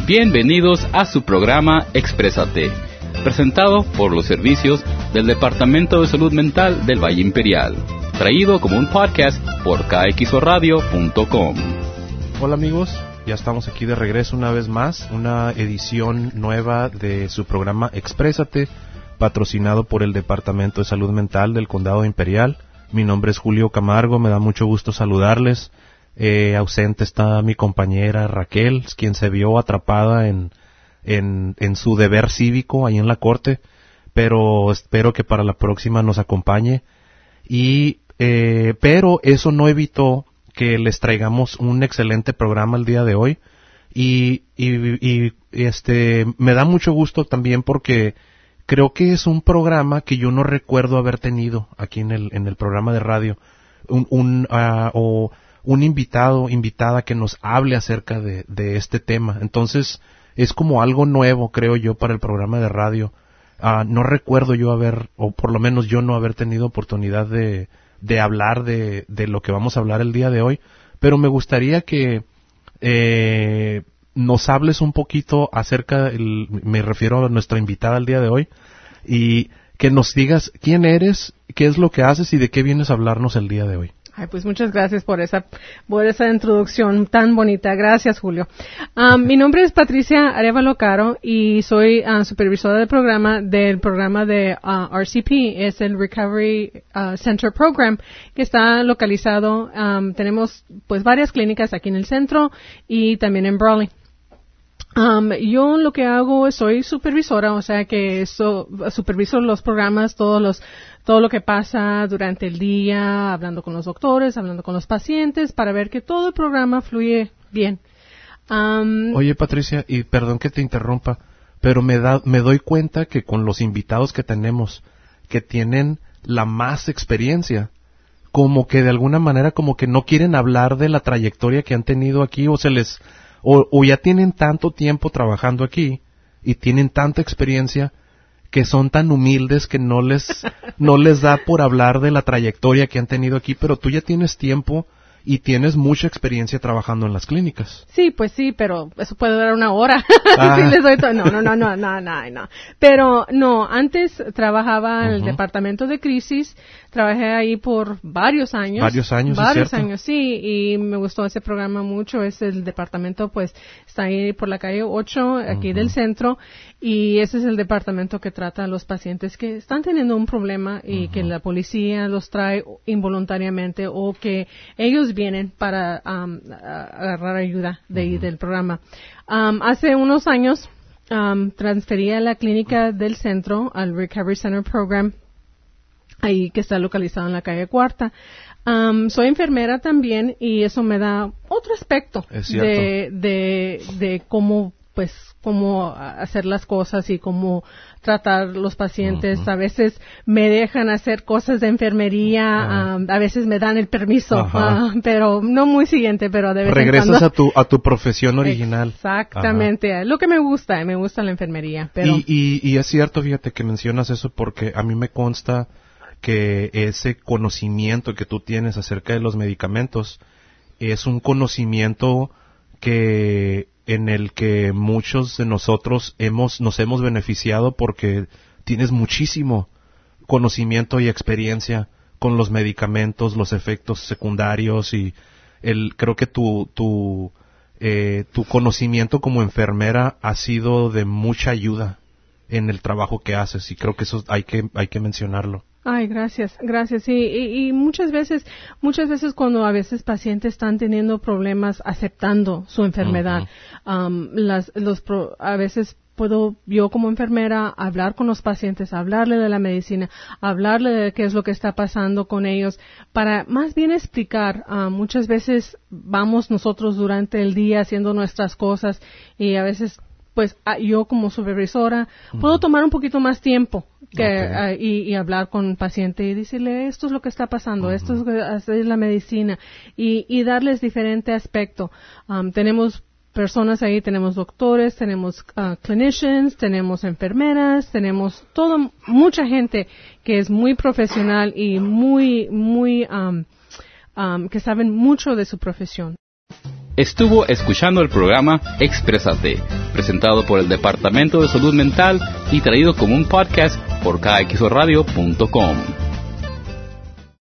Bienvenidos a su programa Exprésate, presentado por los servicios del Departamento de Salud Mental del Valle Imperial, traído como un podcast por kxoradio.com. Hola amigos, ya estamos aquí de regreso una vez más, una edición nueva de su programa Exprésate, patrocinado por el Departamento de Salud Mental del Condado Imperial. Mi nombre es Julio Camargo, me da mucho gusto saludarles. Ausente está mi compañera Raquel, quien se vio atrapada en su deber cívico ahí en la corte, pero espero que para la próxima nos acompañe. Pero eso no evitó que les traigamos un excelente programa el día de hoy y me da mucho gusto también porque creo que es un programa que yo no recuerdo haber tenido aquí en el programa de radio, un invitada que nos hable acerca de este tema. Entonces es como algo nuevo, creo yo, para el programa de radio. No recuerdo yo o por lo menos yo no haber tenido oportunidad de hablar de lo que vamos a hablar el día de hoy, pero me gustaría que nos hables un poquito acerca, me refiero a nuestra invitada el día de hoy, y que nos digas quién eres, qué es lo que haces y de qué vienes a hablarnos el día de hoy. Ay, pues muchas gracias por esa introducción tan bonita. Gracias, Julio. Mi nombre es Patricia Arevalo Caro y soy supervisora del programa de RCP, es el Recovery Center Program, que está localizado, tenemos pues varias clínicas aquí en el centro y también en Brawley. Yo lo que hago es soy supervisora, o sea que superviso los programas, todo lo que pasa durante el día, hablando con los doctores, hablando con los pacientes, para ver que todo el programa fluye bien. Oye, Patricia, y perdón que te interrumpa, pero me doy cuenta que con los invitados que tenemos, que tienen la más experiencia, como que de alguna manera como que no quieren hablar de la trayectoria que han tenido aquí o ya tienen tanto tiempo trabajando aquí y tienen tanta experiencia que son tan humildes que no les da por hablar de la trayectoria que han tenido aquí, pero tú ya tienes tiempo y tienes mucha experiencia trabajando en las clínicas. Sí, pues sí, pero eso puede durar una hora. Sí, les doy todo. No. Pero no, antes trabajaba en el departamento de crisis, trabajé ahí por varios años. Varios años, sí, y me gustó ese programa mucho. Es el departamento, pues, está ahí por la calle 8, aquí del centro, y ese es el departamento que trata a los pacientes que están teniendo un problema y que la policía los trae involuntariamente o que ellos vienen para agarrar ayuda del programa. Hace unos años transferí a la clínica del centro, al Recovery Center Program, ahí que está localizado en la calle Cuarta. Soy enfermera también y eso me da otro aspecto de cómo hacer las cosas y cómo tratar los pacientes. A veces me dejan hacer cosas de enfermería, a veces me dan el permiso, pero no muy siguiente, pero de vez regresas en cuando. a tu profesión original. Exactamente, lo que me gusta la enfermería. Pero y es cierto, fíjate que mencionas eso porque a mí me consta que ese conocimiento que tú tienes acerca de los medicamentos es un conocimiento en el que muchos de nosotros nos hemos beneficiado porque tienes muchísimo conocimiento y experiencia con los medicamentos, los efectos secundarios y creo que tu conocimiento como enfermera ha sido de mucha ayuda en el trabajo que haces y creo que eso hay que mencionarlo. Ay, gracias, sí, y muchas veces cuando a veces pacientes están teniendo problemas aceptando su enfermedad, a veces puedo yo como enfermera hablar con los pacientes, hablarle de la medicina, hablarle de qué es lo que está pasando con ellos, para más bien explicar. Muchas veces vamos nosotros durante el día haciendo nuestras cosas y a veces pues yo como supervisora puedo tomar un poquito más tiempo y hablar con el paciente y decirle esto es lo que está pasando, esto es la medicina y darles diferente aspecto. Tenemos personas ahí, tenemos doctores, tenemos clinicians, tenemos enfermeras, tenemos mucha gente que es muy profesional y muy que saben mucho de su profesión. Estuvo escuchando el programa Exprésate, presentado por el Departamento de Salud Mental y traído como un podcast por kxoradio.com.